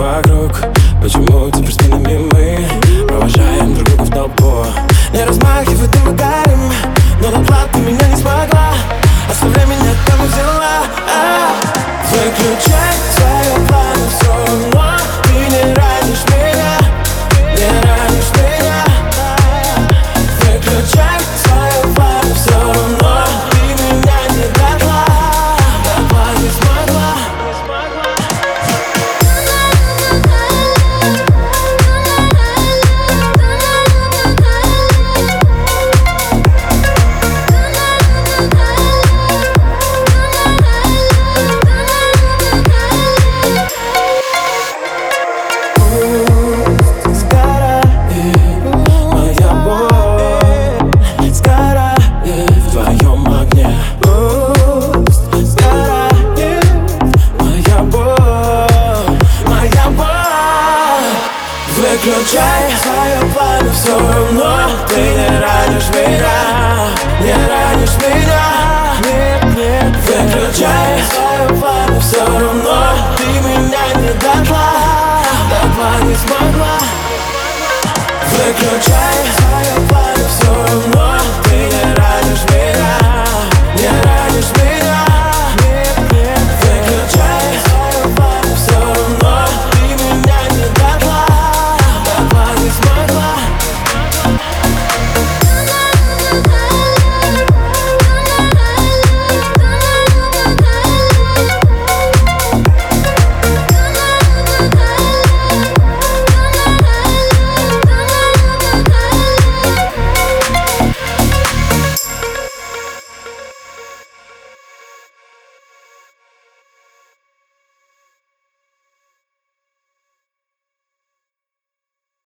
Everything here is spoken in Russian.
вокруг? Почему теперь спинами мы провожаем друг друга в толпу? Не размахивай, ты мы горим, но доплат ты меня не смогла. Оставляй меня там и взяла. Выключай свои планы, все равно ты не ранишь меня, не ранишь меня. Выключай свои планы, все равно ты меня не дотла, дотла не смогла. Выключай свои планы, все равно ты не ранишь меня, не ранишь меня. Нет, нет. Выключай свои планы, все равно ты меня не дотла, дотла не смогла. Выключай.